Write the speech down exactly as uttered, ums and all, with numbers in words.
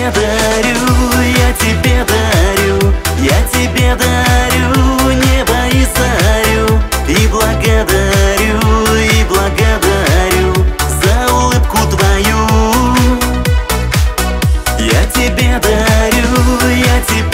тебе дарю, я тебе дарю, я тебе дарю небо и зарю. И благодарю, и благодарю за улыбку твою. Я тебе дарю, я тебе